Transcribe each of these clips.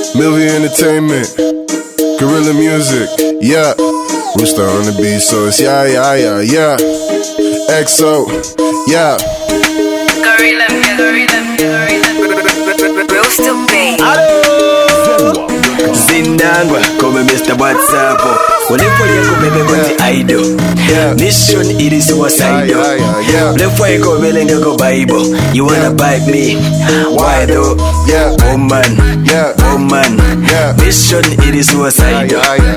Milvy Entertainment, Gorilla Music, yeah. Rooster on the beat, so it's yeah. XO, yeah. Gorilla Rooster baby. Zindangwa come Mr. WhatsApp. Ulipo yako bebe kwa idol. Mission it is suicide. Ulipo yako belenga go Bible. You wanna bite me? Why though? Woman. Mission it is suicide.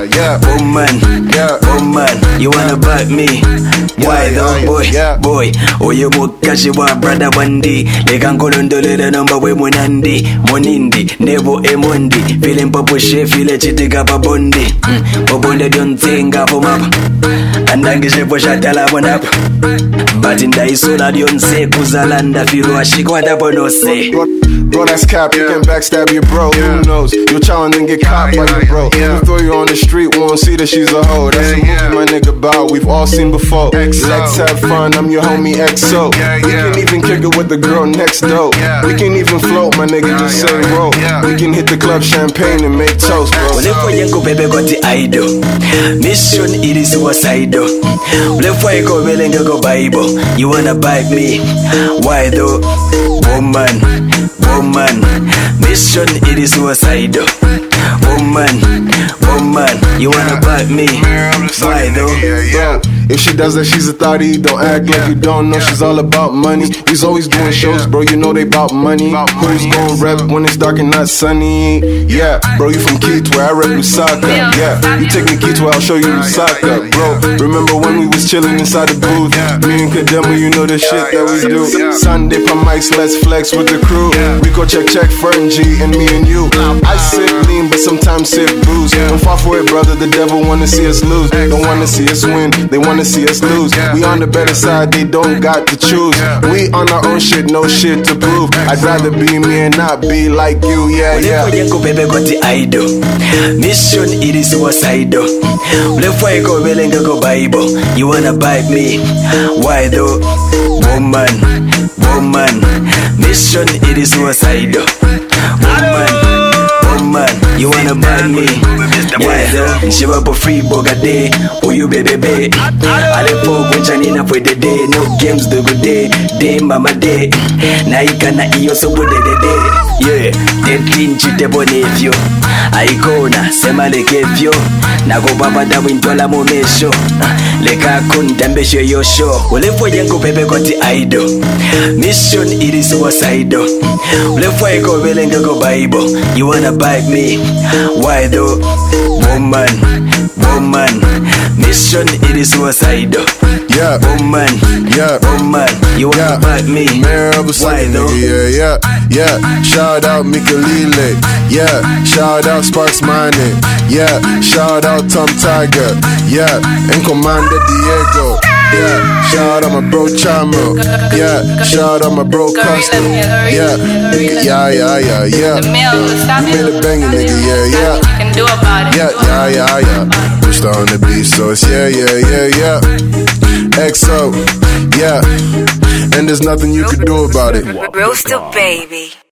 Woman. You wanna bite me? Why though? Boy. Oye mukashi wa brother Bandi. Leka ngolondolera nomba we munandi. Monindi. Nebo emondi. Feeling papo chef. Feel chitika pa bondi. Obonde don't think up map. And I get a shatala one up. But in the isola don't say Kuzalanda Firo Ashikwata no say. Bro, that's cap, you can backstab your bro. Who knows? You'll challenge and get caught by your bro. You throw you on the street, won't see that she's a hoe. That's a movie my nigga bout, we've all seen before. Let's have fun, I'm your homie XO. We can even kick it with the girl next door. We can even float, my nigga, just say roll. We can hit the club champagne and make toast, bro. Ulepo yango bebe got the idol. Mission it is suicide. Ulepo yango belenga go Bible. You wanna bite me? Why though? Woman. Mission it is suicide. Woman. You wanna bite me? Why though? Bro, if she does that, she's a thotty. Don't act like you don't know she's all about money. We's always doing shows, bro, you know they about money. Who's gon' rep when it's dark and not sunny? Yeah, bro, you from Kitwe, I rep Lusaka. Yeah, you take me Kitwe, I'll show you Lusaka. Bro, remember when we was chilling inside the booth? Me and Kadema, you know the shit that we do. Sunday for mics, let's flex with the crew. We go check Fern G and me and you. I sip lean, but sometimes sip booze. Don't fall for it, brother, the devil wanna see us lose. Don't wanna see us win, they wanna see us lose. We on the better side, they don't got to choose. We on our own shit, no shit to prove. I'd rather be me and not be like you, yeah. Ulepo yango bebe got the idol. Mission it is suicide. Ulepo yango belenga go Bible. You wanna bite me? Why though? Woman. Mission it is suicide. Woman, you wanna bite me? Why though? Shiva po free boga day. Oh you baby. Alepo gwenjanina for the day. No games the good day. Day mama day. Na ikana iyo so good day. Yeah, deadly chite bonevyo. Aikona sema lekevyo. Nago baba da wintola momesho. Leka kundambesho yo show. Ulepo yango bebe got the idol. Mission it is suicide. Ulepo yango belenga go Bible. You wanna bite me? Why though? Woman. Mission it is suicide. Woman. You wanna bite me? Why though? Yeah. Shout out Mikalile. Yeah. Shout out Sparks Mining. Yeah. Shout out Tom Tiger. Yeah. And Commander Diego. Yeah. Shout out my bro Chamo. Yeah. Shout out my bro Custom. Yeah. Yeah. The mail is stopping. You made a banging, nigga. Yeah. You can do about it. Yeah. Rooster on the beat, so it's yeah. XO, yeah. And there's nothing you can do about it. Rooster baby.